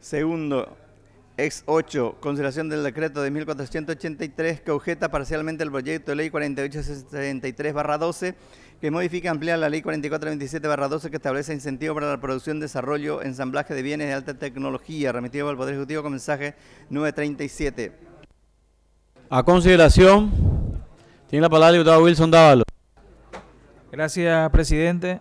Segundo, ex 8, consideración del decreto de 1483 que objeta parcialmente el proyecto de ley 4863/12 que modifica y amplía la ley 4427/12 que establece incentivos para la producción, desarrollo, ensamblaje de bienes de alta tecnología, remitido al Poder Ejecutivo con mensaje 937. A consideración, tiene la palabra el diputado Wilson Dávalos. Gracias, presidente.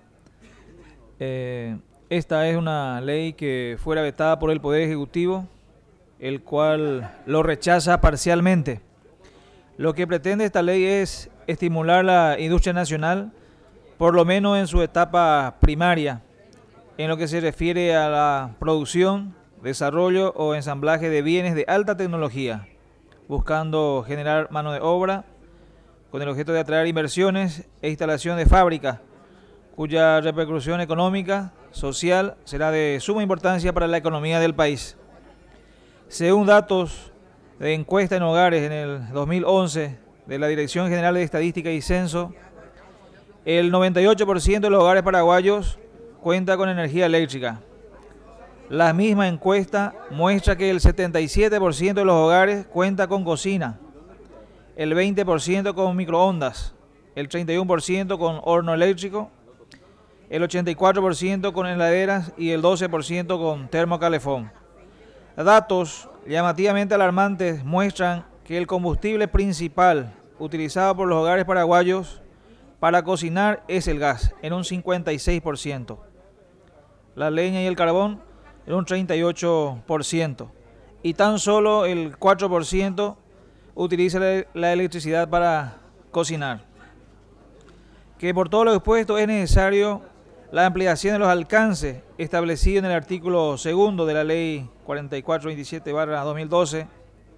Esta es una ley que fuera vetada por el Poder Ejecutivo, el cual lo rechaza parcialmente. Lo que pretende esta ley es estimular la industria nacional, por lo menos en su etapa primaria, en lo que se refiere a la producción, desarrollo o ensamblaje de bienes de alta tecnología, buscando generar mano de obra con el objeto de atraer inversiones e instalación de fábricas, cuya repercusión económica, social, será de suma importancia para la economía del país. Según datos de encuesta en hogares en el 2011 de la Dirección General de Estadística y Censo, el 98% de los hogares paraguayos cuenta con energía eléctrica. La misma encuesta muestra que el 77% de los hogares cuenta con cocina, el 20% con microondas, el 31% con horno eléctrico, el 84% con heladeras y el 12% con termocalefón. Datos llamativamente alarmantes muestran que el combustible principal utilizado por los hogares paraguayos para cocinar es el gas, en un 56%, la leña y el carbón en un 38%, y tan solo el 4% utiliza la electricidad para cocinar. Que por todo lo expuesto es necesario la ampliación de los alcances establecidos en el artículo 2 de la ley 4427/2012,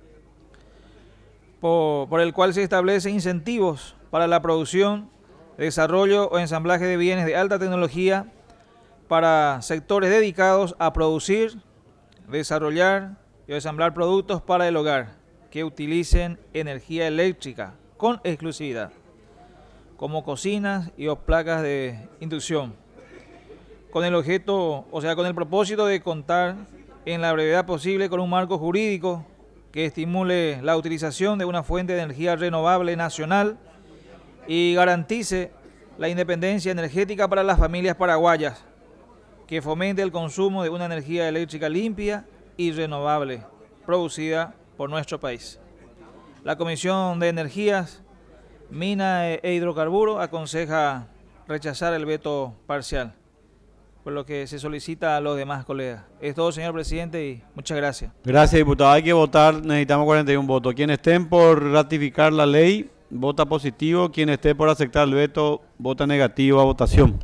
por el cual se establecen incentivos para la producción, desarrollo o ensamblaje de bienes de alta tecnología para sectores dedicados a producir, desarrollar y ensamblar productos para el hogar que utilicen energía eléctrica con exclusividad, como cocinas y o placas de inducción, con el propósito de contar en la brevedad posible con un marco jurídico que estimule la utilización de una fuente de energía renovable nacional y garantice la independencia energética para las familias paraguayas, que fomente el consumo de una energía eléctrica limpia y renovable producida por nuestro país. La Comisión de Energías, Mina e Hidrocarburos aconseja rechazar el veto parcial, por lo que se solicita a los demás colegas. Es todo, señor presidente, y muchas gracias. Gracias, diputado. Hay que votar, necesitamos 41 votos. Quienes estén por ratificar la ley, vota positivo. Quien esté por aceptar el veto, vota negativo a votación.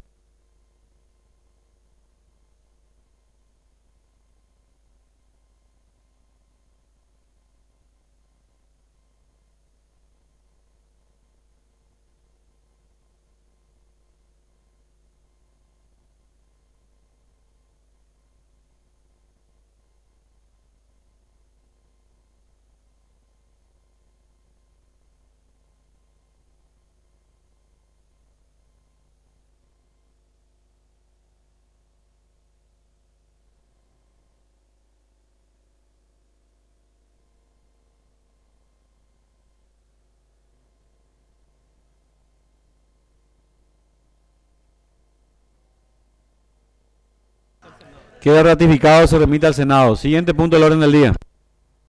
Queda ratificado, se remite al Senado. Siguiente punto del orden del día.